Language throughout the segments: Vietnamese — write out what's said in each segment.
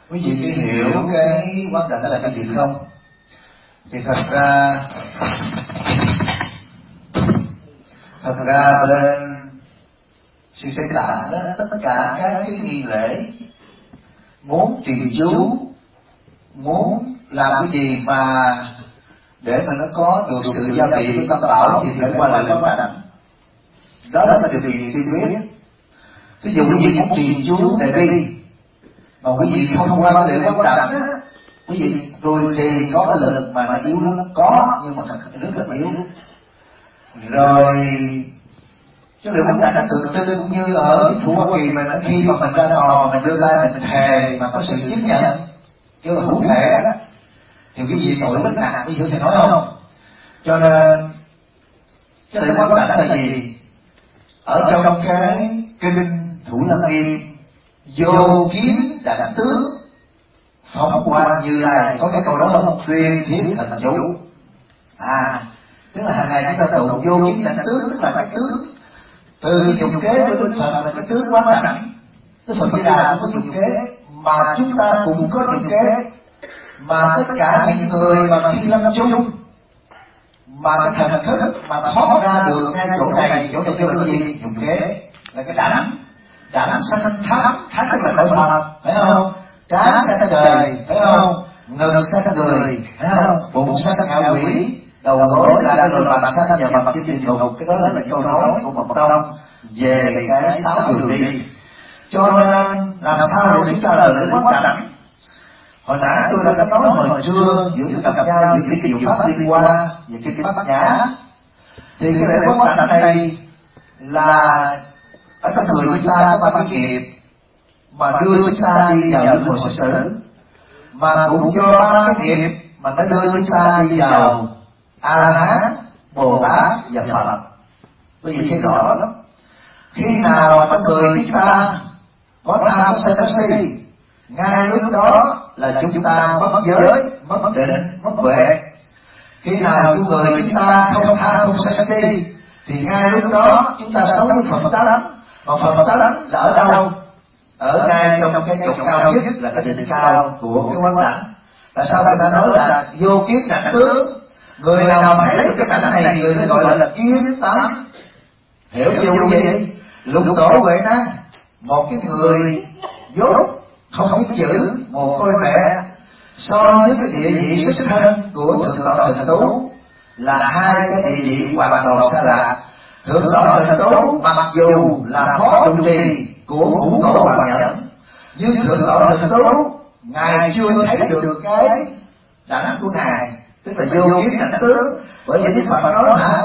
Quý vị có hiểu cái quán cảnh là cái gì không? Thì thật ra bên sư Tây Tạng đó, tất cả các cái nghi lễ muốn trì chú, muốn làm cái gì mà để mà nó có được sự giao trị với Tam Bảo thì phải qua lại quán cảnh. Đó là điều kiện tiên quyết. Ví dụ quý vị muốn trì chú đề bi mà quý vị không qua cái lễ quán cảnh á, quý vị rồi thì có cái lực mà nó yếu lắm, có nhưng mà rất là yếu. Rồi cái lễ quán cảnh nó tượng trưng cũng như ở chính phủ Hoa Kỳ mà khi mà mình ra tòa mình đưa tay mình thề mà có sự chứng nhận kêu là hữu thể đó, thì cái gì tội rất nặng, ví dụ thầy nói không? Cho nên cái lễ quán cảnh là gì? Ở trong cái kinh Thủ Lăng Nghiêm vô kiến đảnh tướng phóng quang Như Lai, có cái câu đó không? Tuyên thiết thành chủ. Tức là hàng ngày chúng ta tụng vô kiến đảnh tướng, tức là cái tướng từ dùng kế của Đức Phật là cái tướng quán cảnh. Đức Phật Di Đà cũng có dùng kế, mà chúng ta cũng có dùng kế, mà tất cả những người mà khi lâm chung mà cái thần thức mà thoát ra được ngay chỗ này kêu là cái gì? Dùng kế là cái đảnh. Đảnh sanh thám, thám tức là cõi Phật, phải không? Trán sanh trời, phải không? Ngực sanh người, phải không? Bụng sanh ngạ quỷ, đầu gối là cái loại mặt sanh và mặt trên địa ngục. Cái đó là những câu nói của Mật Tông về cái 6 đường đi. Cho nên làm sao để chúng ta là lễ quán cảnh? Hồi nãy tôi đã nói hồi xưa giữa gặp nhau những cái diệu pháp liên quan về cái Bát Nhã, thì cái lễ quán cảnh này là ở trong người chúng ta có 3 cái nghiệp mà đưa chúng ta đi vào luân hồi sinh tử, mà cũng do 3 cái nghiệp mà nó đưa chúng ta đi vào A La Hán, Bồ Tát và Phật. Bởi vì thấy rõ lắm. Khi nào trong người chúng ta có tham sân si, ngay lúc đó là chúng ta mất giới, mất định, mất huệ. Khi nào trong người chúng ta không tham không sân si thì ngay lúc đó chúng ta sống với Phật tánh. Mà Phật tánh là ở đâu? Ở ngay trong cái trục cao nhất là cái đỉnh cao của cái quán cảnh. Tại sao người ta nói là vô kiến đảnh tướng? Người nào mà thấy được cái cảnh này người ta gọi là kiến tánh. Hiểu chưa quý vị? Lục Tổ Huệ Năng, một cái người dốt không biết chữ, một côi mẹ, so với cái địa vị xuất thân của Thượng Tọa Thần Tú là 2 cái địa vị hoàn toàn xa lạ. Thượng Tọa Thần Tú mặc dù là phó trụ trì của Ngũ Tổ Hoàng Nhẫn, nhưng Thượng Tọa Thần Tú ngài chưa thấy được cái đảnh của ngài, tức là vô kiến đảnh tướng. Bởi vì Đức Phật nói hả,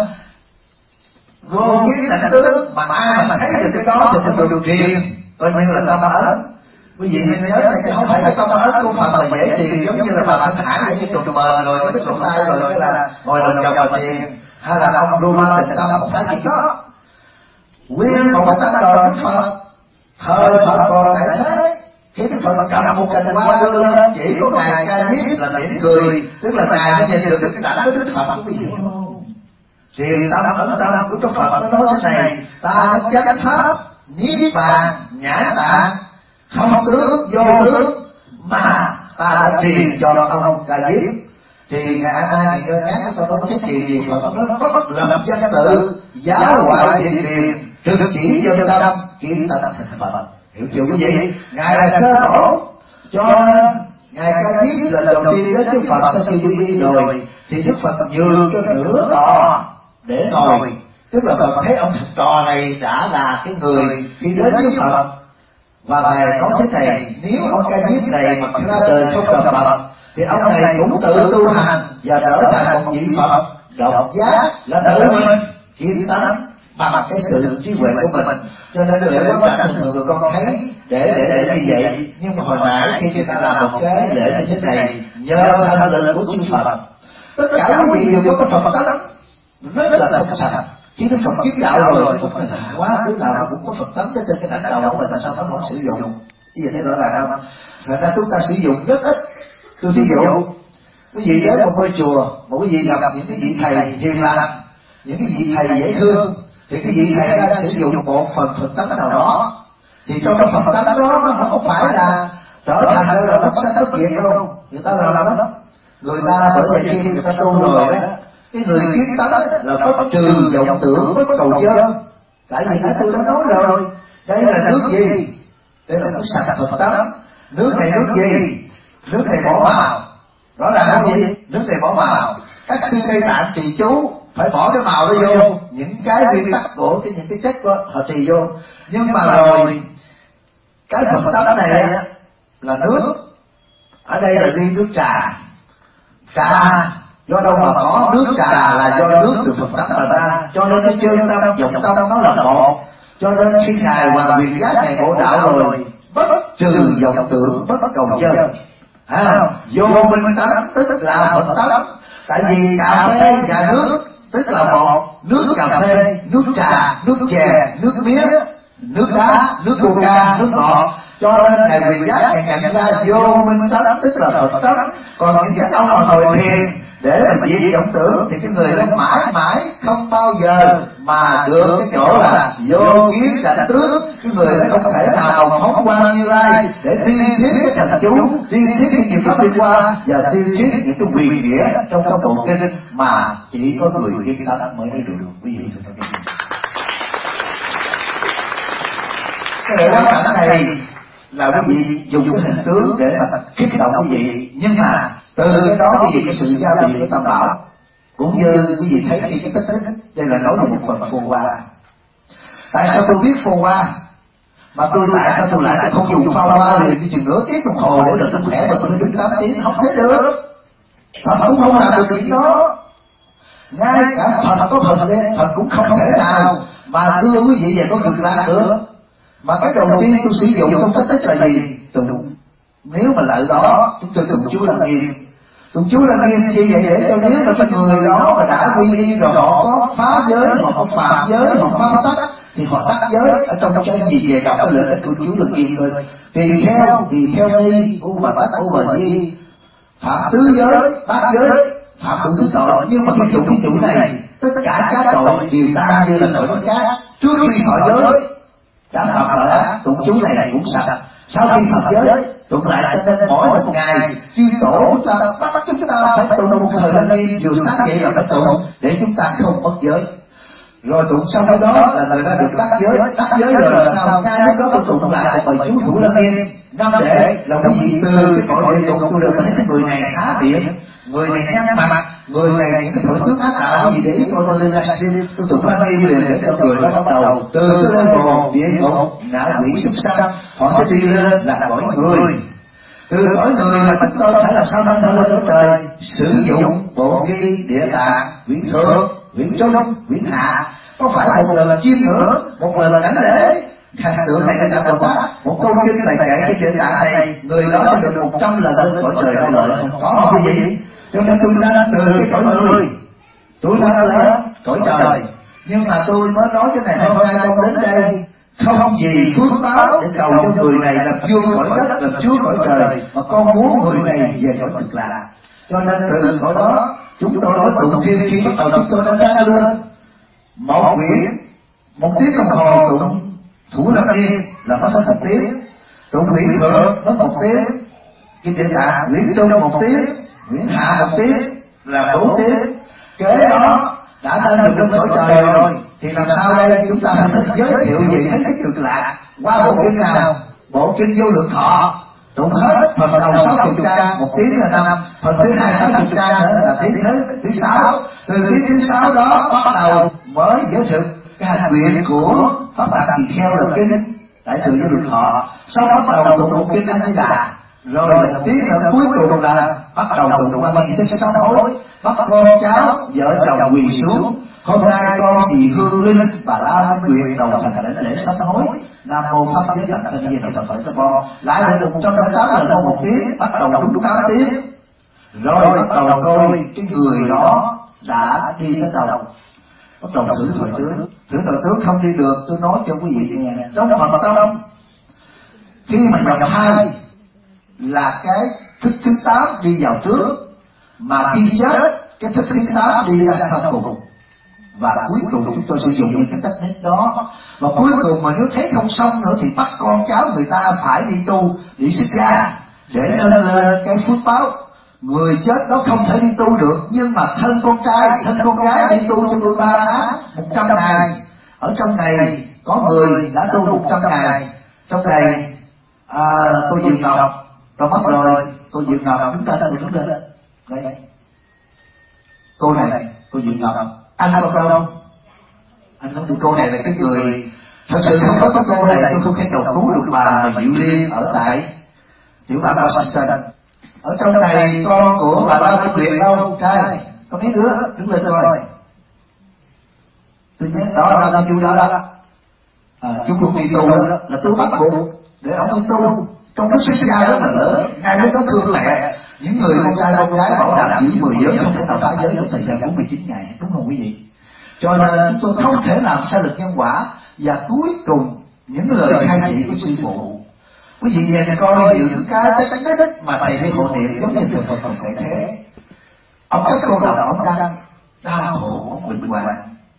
vô kiến đảnh tướng mà ai mà thấy được cái đó thì phải được riêng, coi như là tâm ấn. Quý vị nên nhớ là không phải cái tâm ấn của Phật là dễ tìm, giống như là bà Thanh Hải vậy, như trùng bờ rồi cái trùng tay rồi cái là ngồi lòng chồng mà tiền, hay là ông Roma Tịnh Tâm, không phải chuyện đó. Nguyên một cái tâm đời Đức Phật, thời Phật còn tại thế, khi Đức Phật cầm một cành hoa đưa lên chỉ có ngài ca diếp là mỉm cười, tức là ngài đã nhìn được cái cảnh của Đức Phật. Quý vị hiểu không? Thiền tâm ấn tâm của Đức Phật nó nói thế này: ta chánh pháp niết bàn nhã tạng, không tướng vô tướng mà ta đã truyền cho ông ca diếp. Thì ngài A Nan thì nhắc cho nó thích gì Phật nó bất lập danh tự, giáo ngoại thiền điền, trực chỉ dân tâm, kiến ta thành Phật. Hiểu chưa quý vị? Ngài là sơ tổ, cho nên ngài ca diếp là đầu tiên đến Đức Phật sau khi đi rồi thì Đức Phật nhường cho nửa tòa để ngồi. Tức là Phật thấy ông thầy trò này đã là cái người khi đến với Phật, và ngài nói thế này: nếu ông ca diếp này mà ra đời không gặp Phật thì ông này cũng tự tu hành và trở thành một vị Phật độc giác, là tự mình kiến tánh bằng cái sự trí huệ của mình. Cho nên lễ quán cảnh thường thường con thấy để như vậy. Nhưng mà hồi nãy khi người ta làm một cái lễ như thế này nhờ thanh lực của chư Phật, tất cả quý vị đều có Phật tánh rất là thông sạch. Khi Đức Phật kiến đạo rồi Phật là quá, đứa nào cũng có Phật tánh trên cái đảnh đạo của mình, tại sao nó không sử dụng? Bây giờ thấy rõ ràng không? Thật ra chúng ta sử dụng rất ít. Tôi ví dụ, quý vị đến một ngôi chùa mà quý vị gặp những cái vị thầy hiền lành, những cái vị thầy dễ thương, thì cái vị thầy đang sử dụng một phần Phật tánh nào đó, thì trong cái Phật tánh đó nó không phải là trở thành đây là bất sanh bất diệt luôn. Người ta làm đó, người ta bởi vậy khi người ta tu rồi đó, cái người kiến tánh là bất trừ vọng tưởng, bất cầu dân. Tại vì nãy tôi đã nói rồi, đây là nước gì? Đây là nước sạch Phật tánh. Nước này nước gì? Nước này bỏ màu. Rõ ràng không gì? Nước này bỏ màu. Các sư Tây Tạng trì chú phải bỏ cái màu đó vô, những cái nguyên tắc của những cái chất đó họ trì vô. Nhưng mà rồi cái Phật tánh này là nước. Ở đây là ly nước trà. Trà do đâu mà có? Nước trà là do nước từ Phật tánh mà ra. Cho nên cái chân tâm vọng tâm nó là một. Cho nên khi Ngài Hoàng Quyền Giác Ngài ngộ đạo rồi, bất trừ vọng tưởng, bất cầu chân. Vô minh tánh tức là Phật tánh. Tại vì cà phê và nước tức là một. Nước cà phê, nước trà, nước chè, nước mía, nước đá, nước coca, nước ngọt. Cho nên Ngài Quyền Giác Ngài nhận ra vô minh tánh tức là Phật tánh. Còn những cái ông mà ngồi thiền để mà diệt vọng tưởng thì cái người đó mãi mãi không bao giờ mà được cái chỗ là vô kiến cảnh tướng. Cái người đó không thể nào mà phóng quang Như Lai để tiên thiết cái thành chú, tiên thiết cái nhiều pháp liên quan và tiên thiết những cái quyền nghĩa trong các bộ kinh mà chỉ có người kiến tánh mới được. Ví dụ như cái lễ quán cảnh này là quý vị dùng cái hình tướng để mà kích động quý vị, nhưng mà từ cái đó quý vị cái sự giao biệt của Tam Bảo. Cũng như quý vị thấy khi cái tích đây là nói về một phần phù hoa. Tại sao tôi biết phù hoa mà tại sao tôi lại không dùng phao hoa liền cái chừng nửa tiếng đồng hồ để được tôi khỏe mà tôi đứng 8 tiếng không thấy được. Phật cũng không làm được chuyện đó. Ngay cả Phật có Phật lên, Phật cũng không thể nào mà đưa quý vị về có cực lạc được. Mà cái đầu tiên tôi sử dụng trong tích là gì? Tụng. Nếu mà lợi đó chúng tôi tụng chú Lăng Nghiêm. Tụng chú Lăng Nghiêm chi vậy? Để cho nếu mà cái người đó mà đã quy y rồi họ có phá giới, họ có phạm giới, họ phá tắc thì họ đắc giới ở trong cái gì về đọc cái lợi ích của chú Lăng Nghiêm thôi. Tùy theo ni u bà tắc u bà di phạm tứ giới, bát giới, phạm đủ thứ tội. Nhưng mà cái chủ này tất cả các tội đều tan như là tội cát. Trước khi họ giới đã phạm tội ác, tụng chú này cũng sạch. Sau khi phạm giới tụng lại, cho nên mỗi một ngày chư tổ chúng ta bắt chúng ta phải tụng một thời Lăng Nghiêm, vừa sáng dậy là phải tụng để chúng ta không mất giới. Rồi tụng xong cái đó là người ta được đắc giới rồi là sao? Ngay lúc đó tôi tụng lại một bài chú thủ Lăng Nghiêm. Năm để là quý vị từ cái cõi địa ngục tôi được thấy cái người này há miệng, người này nhăn mặt, người này những cái thổi tướng ác đạo gì để ý tôi lên livestream, tôi tụng Lăng Nghiêm liền để cho người đó bắt đầu từ cái lên bồn địa ngục ngạ quỷ súc sanh, họ sẽ đi lên là cõi người. Từ cõi người mà chúng tôi phải làm sao thanh thở lên cõi trời, sử dụng bộ ghi địa tạng, quyển thượng, quyển trung, quyển hạ, có phải một lần là chiêm ngưỡng, một lần là đảnh lễ. Khang tượng này là Bồ Tát, một câu kinh này kể cái địa tạng này, người đó sẽ được 100 lần lên cõi trời đau lợi, không có không quý vị. Cho nên tôi đang từ cái cõi người, tôi đang lên cõi trời. Nhưng mà tôi mới nói cái này hôm nay con đến đây không gì phước báo để cầu cho người này làm vua cõi đất, làm chúa cõi trời, mà con muốn người này về cõi cực lạc. Cho nên từ cõi đó chúng tôi mới tụng thêm khi bắt đầu chúng tôi đã đăng lên một quyển 1 tiếng đồng hồ tụng thủ Lăng Nghiêm là mất 1 tiếng, tụng quyển thượng mất 1 tiếng, kinh địa tạng quyển trung 1 tiếng, quyển hạ 1 tiếng là 4 tiếng. Kế đó đã lên được trong cõi trời rồi thì làm sao đây? Chúng ta phải giới thiệu về thấy cái cực lạc qua bộ kinh nào? Bộ kinh Vô Lượng Thọ tụng hết phần đầu 60 trang, 1 tiếng là 5, phần thứ hai 60 trang nữa là tiếng thứ 6. Từ tiếng thứ 6 đó bắt đầu mới giới thiệu cái hành nguyện của Pháp Tạng Tỳ Kheo là kinh Đại Thừa Vô Lượng Thọ. Sau bắt đầu tụng một kinh A Di Đà, rồi 1 tiếng là cuối cùng là bắt đầu tụng qua nghi thức sám hối, bắt con cháu vợ chồng quỳ xuống. Hôm nay con vì hương linh và la minh nguyện đầu thành đảnh lễ sám hối, Nam mô Pháp Giới Đảnh Thân Di Đà Phật cho con. Lại được 108 lần trong 1 tiếng, bắt đầu đúng 8 tiếng. Rồi bắt đầu coi cái người đó đã đi đến đâu. Bắt đầu thử thời tướng không đi được. Tôi nói cho quý vị nghe, trong Phật tông khi mà nhập thai là cái thức thứ 8 đi vào trước, mà khi chết cái thức thứ 8 đi ra sau cùng. Và cuối cùng chúng tôi sử dụng những cái technique đó. Và cuối cùng mà nếu thấy không xong nữa thì bắt con cháu người ta phải đi tu, đi xuất gia. để nâng lên cái phước báo. Người chết đó không thể đi tu được, nhưng mà thân con trai, thân con gái đi tu cho tôi 3 tháng 100 ngày. Ở trong này có người đã tu 100 ngày. Trong này tôi Diệu Ngọc, tôi mất rồi, tôi Diệu Ngọc đứng lên, tôi đứng lên. Đây, cô này, cô Diệu Ngọc, anh có không? Anh không được. Cô này là cái người thật sự không có cô này tôi không thể cầu cứu được bà mà Diệu Liên ở tại tiểu bang Washington. Ở trong này con của bà Lao Minh Nguyệt đâu, trai, có mấy đứa đứng lên coi. Tôi nhớ đó là chú đó. Chú không đi tu đó, là tôi bắt buộc để ông đi tu. Trong cái sinh ra rất là lớn, ngay lúc đó thương mẹ, những người con trai con gái bảo đảm giữ 10 giới không thể nào phá giới trong thời gian 49 ngày, đúng không quý vị? Cho nên chúng tôi không thể làm sai lệch nhân quả. Và cuối cùng những lời khai thị của sư phụ, quý vị về coi những cái mà thầy đi hộ niệm giống như thầy Phật còn kể thế. Ông các cô độc ông đang đau khổ bệnh hoạn,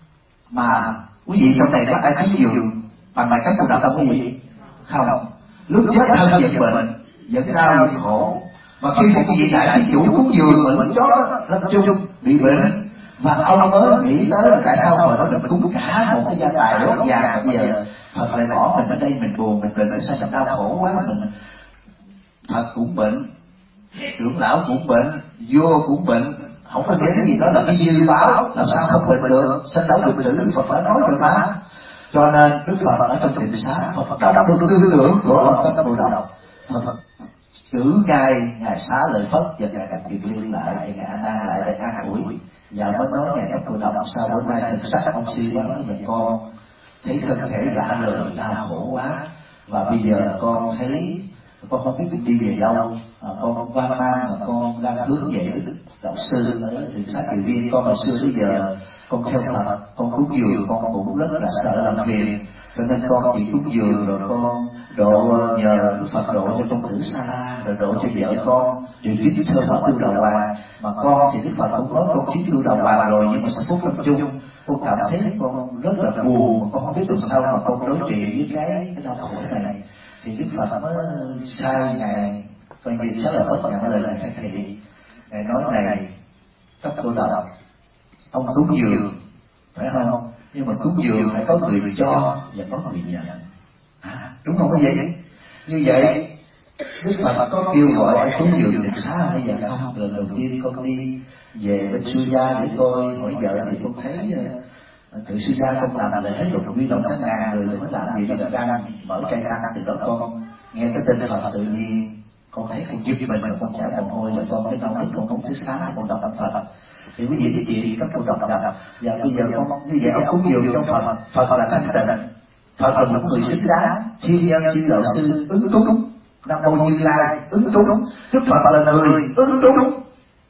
mà quý vị trong này có ai cúng dường bằng bài các cô độc không quý vị? Không. Lúc chết thân giận bệnh, giận đau giận khổ, mà khi một vị đại thí chủ cúng dường bệnh chó lâm chung bị bệnh, mà ông mới nghĩ tới là tại sao hồi đó mình cúng cả một cái gia tài rất vàng, mà bây giờ Phật lại bỏ mình ở đây, mình buồn, mình bệnh, sao mình đau khổ quá. Mình Phật cũng bệnh, trưởng lão cũng bệnh, vua cũng bệnh, không có nghĩa cái gì đó là cái dư báo, làm sao không bệnh được, sanh lão bệnh tử, Phật đã nói rồi mà. Cho nên Đức Phật ở trong tịnh xá, Phật đọc được tư tưởng của ông Các Bộ Đầu, Phật cử ngài xá lợi Phất và ngài Đặng Kiệt Liên lại, ngài A Nan lại để an ủi, và mới nói ngài Các Bộ Đầu sao bữa nay thực sắc ông sư đó nói về con thấy thân thể lạ lời đau khổ quá, và bây giờ con thấy con không biết đi về đâu, con hoang mang, mà con đang hướng về Đức Đạo Sư ở tịnh xá Kiều Viên. Con hồi xưa tới giờ con theo Phật, con cúng dường, con cũng rất là sợ làm phiền, cho nên con chỉ cúng dường rồi con độ nhờ Đức Phật độ cho con Tử Sa La, rồi độ cho vợ con điều chính sơ pháp tu đầu hoàng. Mà con thì Đức Phật cũng nói con chính tu đầu hoàng rồi, nhưng mà sau phút lâm chung con cảm thấy con rất là buồn, mà con không biết làm sao mà con đối trị với cái đau khổ này. Thì Đức Phật mới sai ngài coi như sẽ là bất nhận lời khai thị. Ngài nói này Các Cô Độc, ông cúng dường phải không, nhưng mà cúng dường phải có người cho và có người nhận, đúng không? Cái vậy như vậy Đức Phật có kêu gọi cúng dường tịnh xá bây giờ không? Lần đầu tiên con đi về bên Sư Gia để coi hỏi vợ thì con thấy tự Sư Gia không làm lễ rồi quy động các ngàn người mới làm gì đó, đang mở cây ăn. Từ đó con nghe cái tên Phật tự nhiên con thấy con giúp mình, mà con chảy mồ hôi, rồi con mới nấu nước, con không thứ xá, con đọc Phật. Thì quý vị chị các cô đọc, và bây giờ con như vậy ông cúng dường cho Phật, Phật là thanh tịnh, Phật là một người xứng đáng, thiên nhân chư đạo sư ứng túng, Nam Mô Như Lai ứng túng, Đức Phật là người ứng túng,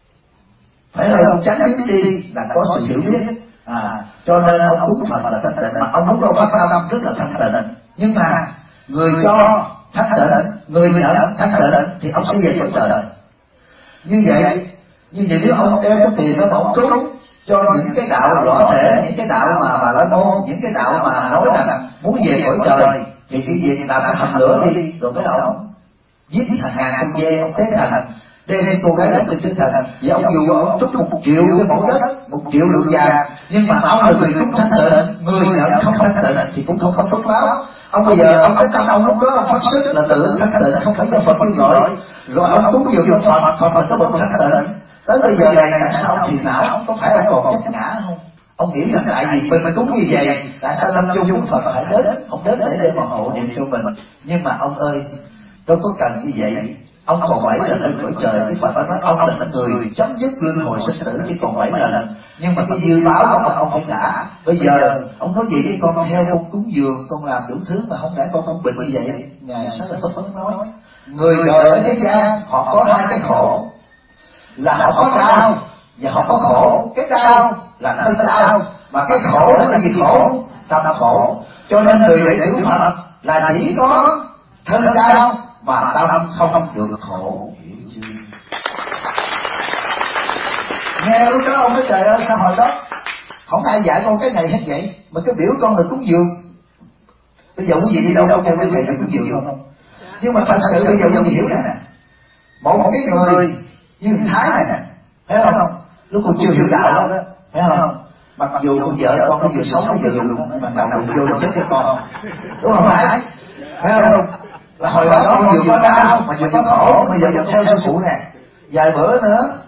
phải không? Tránh biết đi là có sự hiểu biết. Cho nên ông cúng Phật là thanh tịnh, mà ông lúc đâu phát tâm rất là thanh tịnh, nhưng mà người cho thanh tịnh, người nhận thanh tịnh thì ông sẽ về cõi trời. Như vậy nếu ông đem cái tiền đó mà ông cúng cho những cái đạo rõ thể, những cái đạo mà La Môn, những cái đạo mà nói rằng muốn về cõi trời, thì cái việc làm cái hầm lửa đi, rồi cái ông giết hàng ngàn con dê, ông tế thần, đem cô gái đến trên thần, vì ông dù ông trút 1 triệu cái mẫu đất, 1 triệu lượng vàng, nhưng mà ông là người cúng thanh tịnh, người nhận không thanh tịnh thì cũng không có phước báo. Ông bây giờ ông cái tâm ông lúc đó ông phát sức là tự thanh tịnh, không phải do Phật kêu gọi, rồi ông cúng dường cho Phật, Phật là có bậc thanh tịnh. Tới bây giờ này tại sao thì não ông có phải ông còn chấp ngã không? Ông nghĩ rằng tại vì mình cúng như vậy, tại sao lâm chung Đức Phật phải đến, ông đến để mà hộ niệm cho mình. Nhưng mà ông ơi, đâu có cần như vậy. Ông còn 7 lần lên cõi trời, Đức Phật nói ông là người chấm dứt luân hồi sinh tử chỉ còn 7 lần. Nhưng mà cái dư báo của ông phải trả. Bây giờ ông nói gì đi, con theo con cúng dường, con làm đủ thứ mà không để con không bệnh như vậy. Ngài Xá Lợi Phất nói, người đời ở thế gian họ có 2 cái khổ, là họ có đau và họ có khổ. Cái đau là thân đau, mà cái khổ là cái gì khổ? Tâm khổ. Cho nên người đệ tử Phật là chỉ có thân đau mà tâm không được khổ, hiểu chưa? Nghe lúc đó ông nói trời ơi, sao hồi đó không ai dạy con cái này hết vậy, mà cái biểu con là cúng dường. Bây giờ quý vị đi đâu không nghe quý vị là cúng dường không? Nhưng mà thật sự bây giờ quý vị hiểu nè, Một cái người như Thái này, thấy không? Lúc còn chưa hiểu đạo đó, thấy không? Mặc dù con vợ con nó vừa sống nó vừa luôn, nhưng mà đầu đụng vô là chết cho con, đúng không phải? Thấy không? Là hồi đó con vừa có đau mà vừa có khổ, bây giờ theo sư phụ nè, vài bữa nữa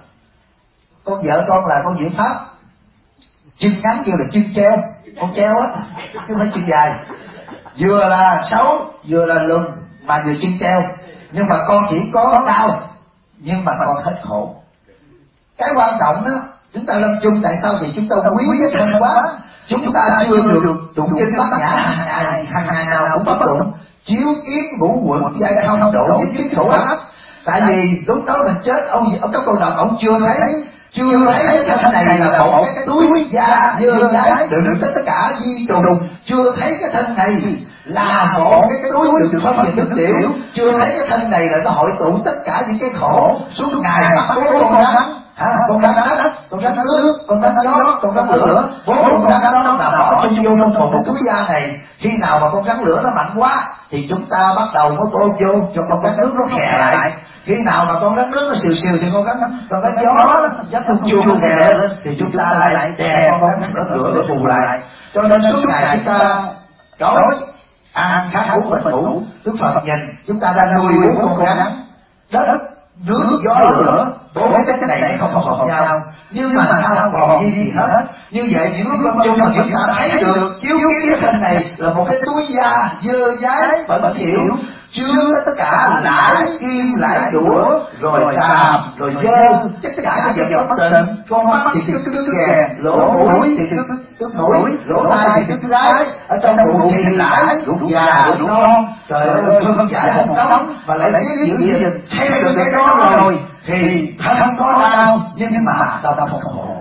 con vợ con là con Diệu Pháp, chân ngắn kêu là chân treo, con treo á, chứ không phải chân dài, vừa là xấu vừa là lùn mà vừa chân treo, nhưng mà con chỉ có đau nhưng mà con hết khổ. Cái quan trọng đó, chúng ta lâm chung tại sao? Vì chúng ta quý cái thân quá, chúng ta chưa được tụng kinh bát nhã hàng ngày nào cũng bất tụng, chiếu kiến ngũ quận giai không độ nhất thiết khổ ác. Tại vì lúc đó mình chết, ông các cô đọc ông chưa thấy cái thân này là một cái túi da dơ dái đựng tất cả di trùng, chưa thấy cái thân này là một cái túi đựng phân và nước tiểu, chưa thấy cái thân này là nó hội tụ tất cả những cái khổ suốt ngày bắt cố con rắn, con rắn đất, con rắn nước, con rắn gió, con rắn lửa, bốn con rắn đó là bỏ chung vô trong một túi da này. Khi nào mà con rắn lửa nó mạnh quá thì chúng ta bắt đầu mới bơm vô cho con rắn nước nó khè lại. Khi nào mà con rắn nước nó xìu xìu thì con rắn gió nó dắt con chuông nó khè lên thì chúng ta lại đè con rắn lửa để bù lại. Cho nên suốt ngày chúng ta đói ăn khát uống bệnh ngủ, Đức Phật nhìn chúng ta đang nuôi bốn con rắn đất nước gió lửa, bốn cái chất này không hợp nhau, nhưng mà sao không còn gì hết. Như vậy những lúc lâm chung mà chúng ta thấy được chiếu kiến cái thân này là một cái túi da dơ dái bẩn thỉu, chứa tất cả lãi kim lãi đũa rồi càm rồi dơ, tất cả các vật bất tịnh. Con mắt thì cứ ghè, lỗ mũi thì cứ mũi, lỗ tai thì cứ lái, ở trong bụng thì lãi, ruột già ruột non, trời ơi phân giải một đống mà lại biết giữ gìn theo được cái đó rồi thì thân có đau nhưng mà ta không khổ.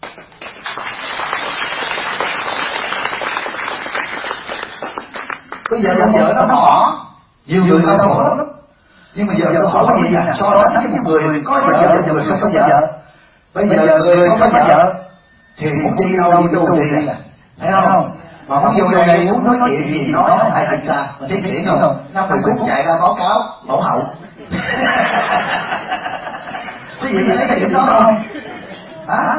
Bây giờ con vợ nó bỏ, nhiều người đau khổ lắm, nhưng mà giờ nó khổ cái gì nè, so sánh với một người có vợ và người không có vợ. Bây giờ người không có vợ thì muốn đi đâu đi tu đi, thấy không? Mà muốn vô đây muốn nói chuyện gì nói không phải chúng ta, mình thấy chuyện không? 50 phút chạy ra báo cáo mẫu hậu. Cái gì mình thấy chuyện đó không? Hả?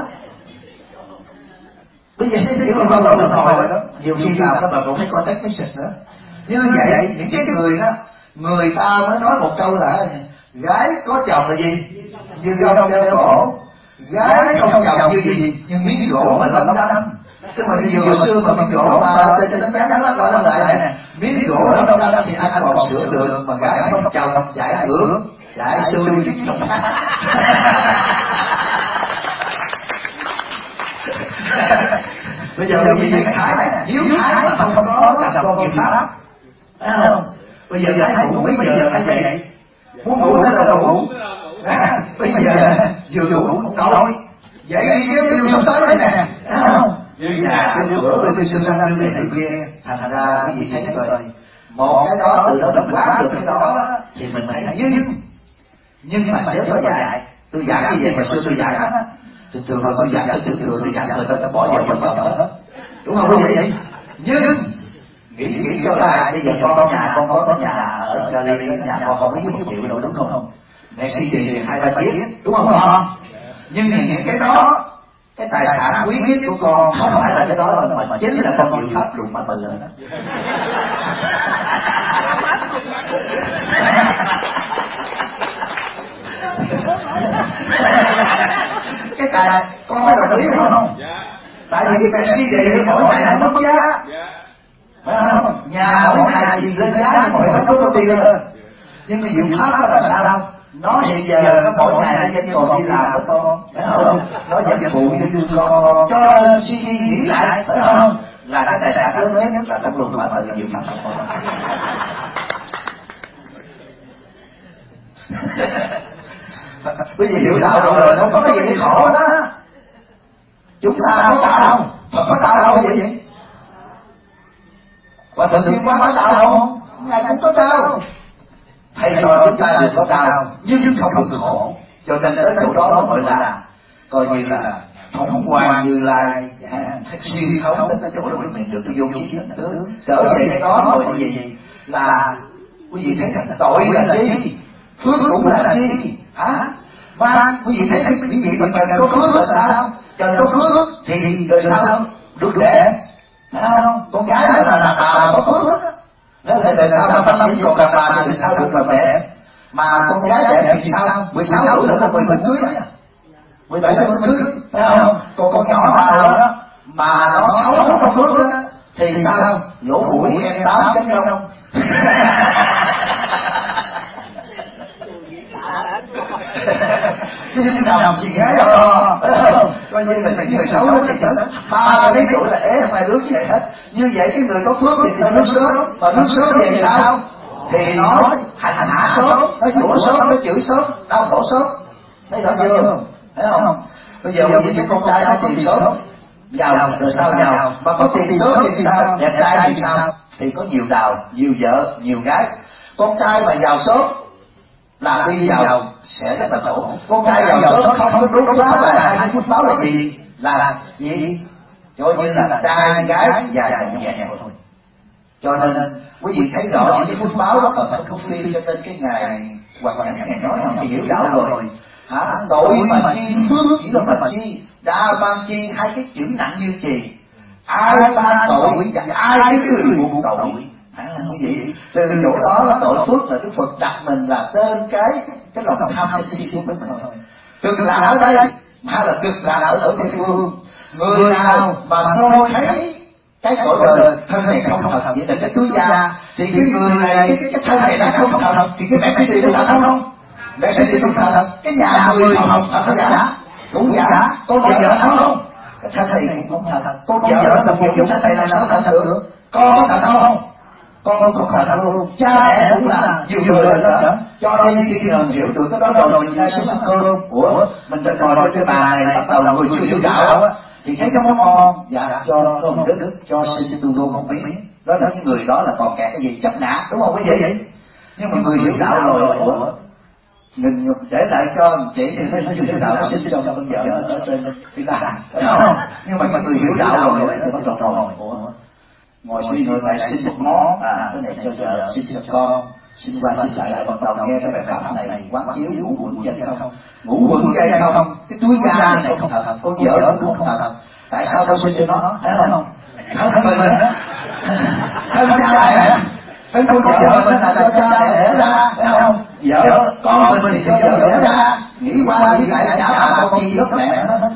Bây giờ thấy chuyện bao lâu rồi đó, nhiều khi làm các bạn cũng thấy có text message nữa. Như vậy những cái người đó, người ta mới nói một câu là gái có chồng là gì? Như gông đeo cổ. Gái không chồng như gì? Như miếng gỗ mà lấm đâm. Tức là như hồi xưa mà miếng gỗ mà trên tấm chắn nó gọi lại nè, miếng gỗ lấm đâm thì anh còn sửa được, mà gái không chồng giải ngược, giải xui cái chồng. Bây giờ quý vị Thái này, nếu Thái mà không có gặp con Diệu Pháp, thấy không? Bây giờ Thái ngủ mấy giờ Thái dậy, muốn ngủ thế là ngủ. Bây giờ vừa ngủ đói, dậy đi cái tiêu sắp tới đây nè, thấy không? Nhà bữa tôi sinh ra đưa này kia, thành ra quý vị thấy rồi, một cái đó từ đó mình quán được cái đó thì mình thấy nhưng mà nếu có dạy, tôi dạy như vậy mà xưa tôi dạy hết á. Thường là tôi dạy tôi dạy người ta bỏ vợ bỏ chồng hết, đúng không quý vị? Nhưng nghĩ cho lại bây giờ con có nhà ở Cali, nhà con không có dưới 1 triệu đâu, đúng không? Mẹ suy gì 2-3 chiếc, đúng không? Nhưng những cái đó, cái tài sản quý nhất của con không phải là cái đó, mà chính là con Diệu Pháp đụng mà bự rồi đó. Cái tài con phải đồng ý không? Tại vì mẹ suy nghĩ mỗi ngày nó mất giá, phải không? Nhà mỗi ngày thì lên giá nhưng mỗi lúc có tiền lên. Nhưng mà Diệu Pháp là sao? Nó hiện giờ nó mỗi ngày nó vẫn còn đi làm với con, phải không? Nó vẫn phụ cho con, cho nên suy nghĩ lại, phải không? Là cái tài sản lớn nhất là trong luận mà tự Diệu Pháp của con. Bây giờ hiểu đạo rồi không có cái gì khổ đó. Chúng ta có đạo không? Phật có đạo không vậy? Và tự nhiên có đạo không? Ngài cũng có đạo. Thầy trò chúng ta đều có đạo, nhưng không được khổ. Cho nên tới chỗ đó gọi là coi như là Phóng Hoàng Như Lai xuyên thống tới chỗ đó mình được cái vô trí hiện tướng. Trở về cái đó rồi gì là quý vị thấy rằng tội là chi, phước cũng là chi, Mà quý vị thấy quý vị mà cần có phước là sao? Cần có phước thì đời sau được đẹp, phải không? Con gái là đàn bà có phước á, nếu là đời sau ta chỉ còn đàn bà thì đời sau được làm đẹp. Mà con gái đẹp thì sao? 16 tuổi là có 10 mình cưới á, 17 tuổi mình cưới, phải không? Còn con nhỏ nào đó mà nó xấu không có phước á thì sao? Lỗ mũi em 8 cánh lông. Chứ nào gì gái đâu, coi như là những người xấu đó thì tới 30 tuổi là ế không ai rước về hết. Như vậy cái người có phước thì nó rước sớm, mà rước sớm về sao? Thì nó hành hạ sớm, nó dũa sớm, nó chửi sớm, đau khổ sớm. Thấy rõ chưa? Thấy không? Bây giờ quý vị con trai có tiền sớm, giàu rồi sao giàu, mà có tiền sớm thì sao? Đẹp trai thì sao? Thì có nhiều đào, nhiều vợ, nhiều gái. Con trai mà giàu sớm là đi vào sẽ rất là khổ. Con trai giàu sớm không có đúng báo và 20 phút báo là gì? Là gì? Cho như là trai gái và đồng dạng thôi. Cho nên quý vị thấy rõ những cái phút báo đó là không phim cho nên cái ngày hoặc những ngày nói không thì hiểu đạo rồi. Tội mà chi phước chỉ là mà chi, đa ban chi, hai cái chữ nặng như chì. Ai ban tội và ai cái người buộc tội. Quý vị, từ chỗ đó tội phước là Đức Phật đặt mình là tên cái lòng tham sân si của mình thôi. Cực lạc ở đây hay là cực lạc ở Tây Phương. Người nào mà soi thấy cái cõi đời thân này không thật, vậy là cái túi da, thì cái người này cái thân này nó không thật, thì cái Mercedes nó thật không? Mercedes không thật, cái nhà người không thật giả, cũng giả. Con vợ thật không? Cái thân này cũng không thật. Con vợ đồng nghiệp cái thân này làm sao thật được? Con có thật không? Con không thật luôn. Cha mẹ cũng là nhiều người đó. Cho nên khi hiểu được cái đó rồi mình ra số cơm của mình đã ngồi trên cái bàn này, bắt đầu người chưa hiểu đạo á thì thấy cái món ngon, dạ cho cơm đức cho xin tu đô một miếng. Đó là những người đó là còn kẹt cái gì chấp ngã, đúng không quý vị? Nhưng mà người hiểu đạo rồi ngừng để lại cho chị thì nó chưa hiểu đạo nó xin cho con vợ ở trên Phi Lan, phải không? Nhưng mà người hiểu đạo rồi thì bắt đầu ngồi suy ngồi lại xin một món, cái này cho vợ, xin cho con, xin qua xin lại bắt đầu nghe cái bài pháp này quán chiếu ngũ quẩn dây không, ngũ quẩn dây không, cái túi da này không thật, con vợ cũng không thật. Tại sao tôi xin cho nó, thấy không? Thân mình á, thân cha mẹ, thân con vợ mình là cho cha mẹ đẻ ra, thấy không? Vợ con mình thì cho vợ đẻ ra, nghĩ qua nghĩ lại chả bà con chi đất mẹ hết.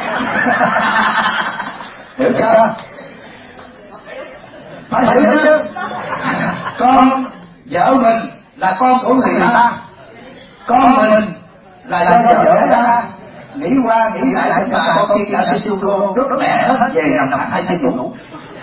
Hiểu chưa? Phải hiểu chứ. Con vợ mình là con của người ta, con mình là do vợ ra, nghĩ qua nghĩ lại tất cả con kia đã siêu cô đốt mẹ hết về nằm nằm hai chân ngủ.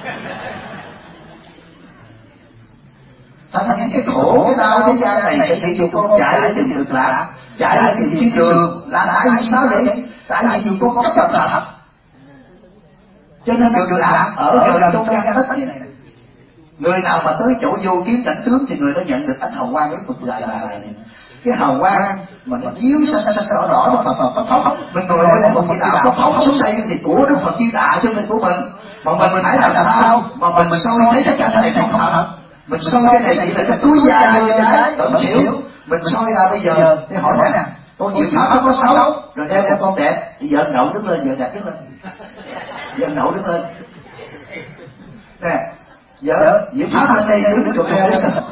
Thành những cái khổ cái đau thế gian này sẽ bị nhiều con chạy đến tìm được lạc, chạy đến tìm thiên đường là tại vì sao vậy? Tại vì nhiều con chấp nhận thật, cho nên được lạc ở gần trong gian tất này. Người nào mà tới chỗ vô kiến cảnh tướng thì người đó nhận được ánh hào quang rất cực đại này. Cái hào quang mà nó chiếu xanh xanh đỏ đỏ nó Phật phóng, mình ngồi đây một vị đạo nó phóng xuống đây thì của Đức Phật Di Đà chứ mình của mình. Mà mình phải làm sao mà mình soi thấy cái cảnh này không thật. Mình soi cái này chỉ là cái túi da như cái mình hiểu. Mình soi ra bây giờ thì hỏi nè, con nhiều pháp nó có xấu rồi đem con đẹp thì vợ đậu đứng lên, vợ đẹp đứng lên, vợ đậu đứng lên nè. Vợ diệu pháp lên đây đứng chụp leo đấy sao?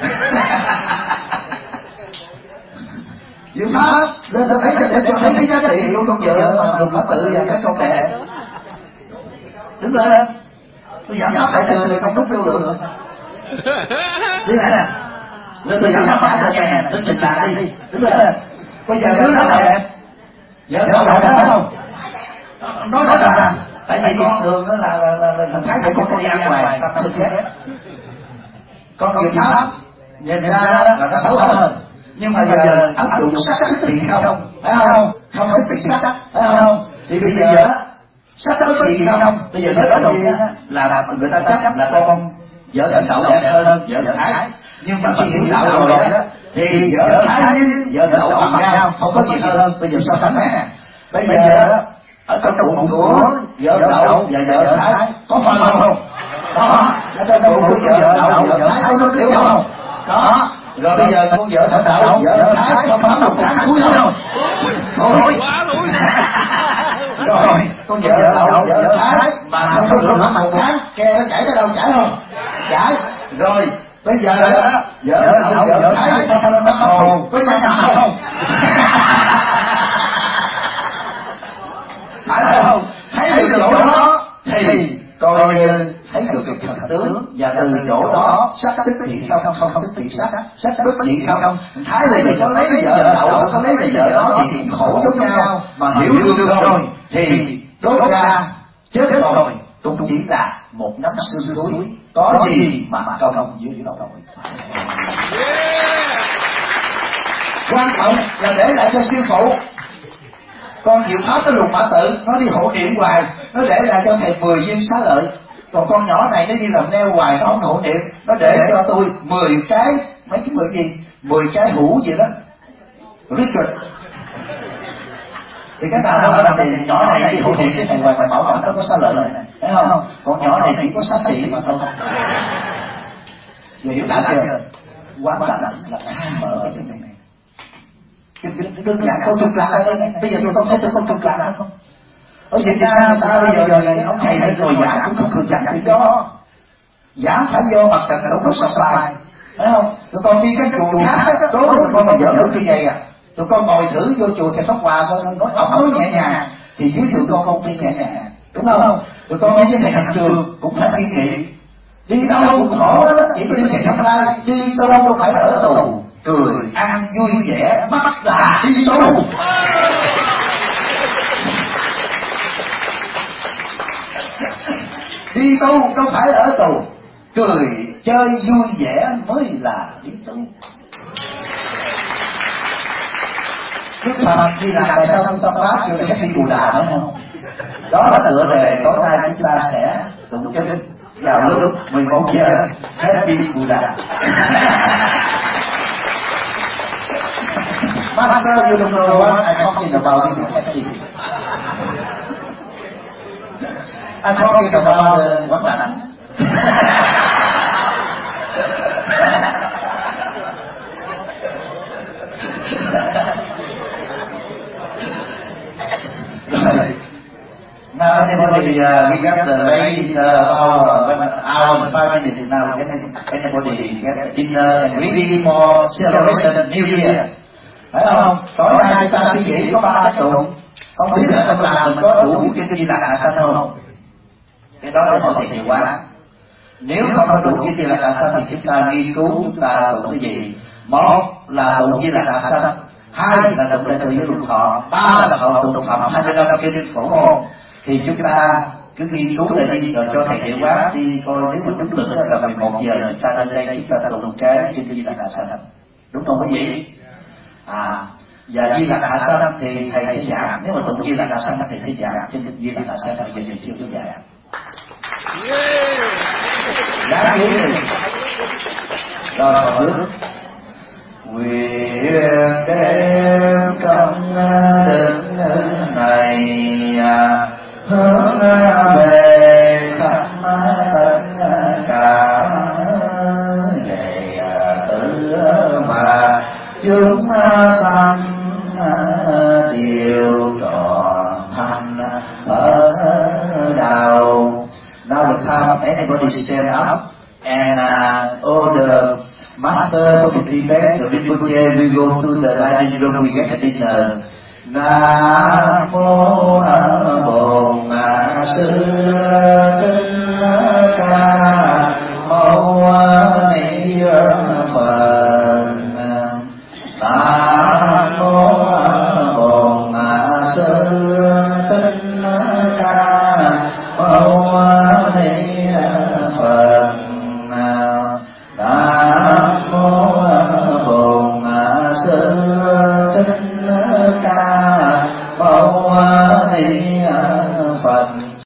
Diệu pháp lên tôi thấy để cho thấy cái giá trị của con vợ mà người Phật tử và các con đẹp. Đứng lên, tôi giảm pháp lại từ không đúng vô lượng. Đi lại nè, lên tôi giảm pháp lại nè, tính trình lại đi, đứng lên. Bây giờ đứa nào đẹp, vợ đâu đẹp không? Nói là tại vì con thường đó là thần thái của con đi ăn ngoài tập thực ghét. Con nhiều pháp nhìn ra là nó xấu hơn, nhưng mà giờ áp dụng sắc thích thiện không, phải không? Không thích thiện sắc, phải không? Thì bây giờ sắc thích thiện không? Bây giờ nói đầu tiên là người ta chấp là con vợ Thần Đậu đẹp hơn vợ Thái, nhưng mà khi hiểu đạo rồi đó thì vợ Thái với vợ Đậu bằng nhau, không có gì hơn. Bây giờ so sánh nè, bây giờ ở trong bụng của vợ Đậu và vợ Thái có phân không? Có. Ở trong bụng của vợ Đậu vợ Thái có nước tiểu không? Có. Rồi bây giờ con vợ Thần Đậu vợ Thái không tắm một tháng thúi không? nó chảy ra đâu, chảy không? Chảy. Rồi bây giờ đó vợ thái trong tâm hồn có nhăn nhở không? Phải không? Thấy được chỗ đó thì coi thấy được thần tướng, và từ chỗ đó sắc tức thiện không, không tức thiện sắc tức thiện không. Thái thì có lấy vợ đậu, có lấy vợ đó thì khổ giống nhau, mà hiểu được rồi thì đốt ra chết rồi cũng chỉ là một nắm xương thối, có gì mà công dưới tội. Quan trọng là để lại cho sư phụ. Con chịu pháp cái lục mã tự, nó đi hộ niệm hoài, nó để lại cho thầy 10 viên xá lợi. Còn con nhỏ này nó đi làm neo hoài, nó không hộ niệm, nó để cho tôi 10 cái, mấy cái 10 gì, 10 cái hũ gì đó, riết rồi. Thì cái nào đó là tiền nhỏ này đi hộ niệm cái thầy hoài, thầy bảo đảm nó có xá lợi này, thấy không? Còn nhỏ này chỉ có xá xị mà thôi. Giờ hiểu đã chưa? Quán là khai mở cái chuyện này. Đơn giản câu cực lạc ở đây. Bây giờ tôi không thấy tôi không cực lạc không? Ở Việt Nam người ta bây giờ ông thầy hay ngồi giảng cũng không cực lạc tự do. Giảng phải do mặt trận đâu có sập bài, thấy không? Tụi con đi cái chùa khác đối với tụi con mà dở được như vậy à? Tụi con ngồi thử vô chùa thầy Pháp Hòa coi nói nhẹ nhàng thì với tụi con không đi nhẹ nhàng, đúng không? Tụi con đi với thầy Thành Trường cũng phải kinh nghiệm. Đi đâu cũng khổ đó, chỉ có đi thầy Thâm Lai, đi đâu đâu phải ở tù. Cười ăn vui vẻ bắt là đi tu. Đi tu đâu phải ở tù, cười chơi vui vẻ mới là đi tu. Đức Phật đi làm tại sao chúng ta phát cho cái đi Bồ Đà phải không? Đó là tựa đề tối nay chúng ta sẽ tụng kinh vào lúc 11 giờ Happy Buddha. Master, you don't know what I'm talking about in happy. I'm talking about quán đảnh. Now anybody we got the late hour 5 minutes now. Anybody get dinner and ready for celebration New Year? Phải không? Tối nay chúng ta suy nghĩ có 3 cách tụng. Không biết là trong làng mình có đủ kinh Di Lặc Hạ Sanh không? Cái đó để hỏi thầy nhiều quá. Nếu không có đủ kinh Di Lặc Hạ Sanh thì chúng ta nghiên cứu chúng ta tụng cái gì? Một là tụng Di Lặc Hạ Sanh, hai là tụng Đại Từ Giới Luật Thọ, ba là họ tụng Phạm 25 kinh phổ môn. Thì chúng ta cứ nghiên cứu lại đi rồi cho thầy Địa Quán đi coi nếu mà đúng lực là 11 giờ chúng ta lên đây chúng ta tụng cái kinh Di Lặc Hạ Sanh. Đúng không quý vị? Và Di Lặc Hạ Sanh thì thầy sẽ giảng. Nếu mà tụng Di Lặc Hạ Sanh thầy sẽ giảng trên Di Lặc Hạ Sanh, bây giờ thầy chưa có giảng. Giảng gì đi. Rồi còn bước. Nguyện đem công đức này hướng về khắp tất cả về tử mà chúng sanh đều trọn thành ở đầu. Now the time anybody stand up and all the master of the Tibet, the Rinpoche, we go to the dining room, we get a dinner. Nam mô A Bổn Sư Thích Ca